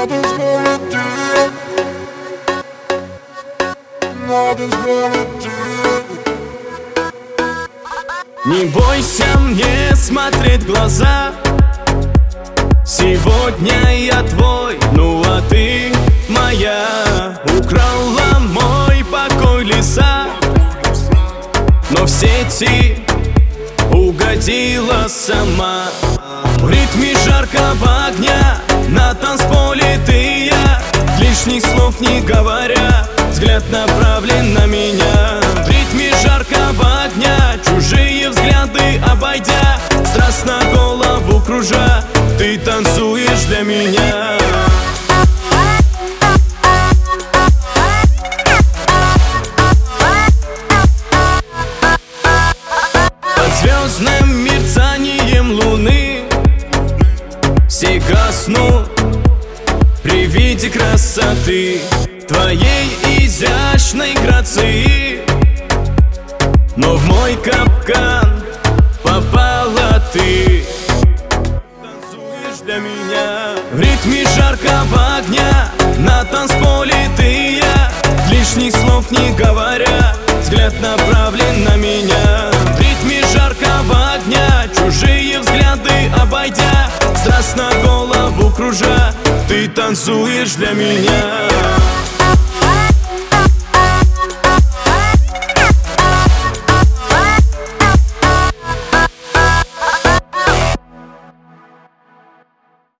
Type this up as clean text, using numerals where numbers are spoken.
Не бойся мне смотреть в глаза. Сегодня я твой, ну а ты моя. Украла мой покой лиса, но в сети угодила сама. В ритме жаркого огня на танцполе ты и я, лишних слов не говоря, взгляд направлен на меня. В ритме жаркого огня, чужие взгляды обойдя, страстно голову кружа, ты танцуешь для меня. Под звездным мерцанием луны все гаснут при виде красоты твоей изящной грации. Но в мой капкан попала ты, танцуешь для меня. В ритме жаркого огня на танцполе ты и я, лишних слов не говоря, взгляд направлен на меня. В ритме жаркого огня, чужие взгляды обойдя, страстно голову кружа, ты танцуешь для меня.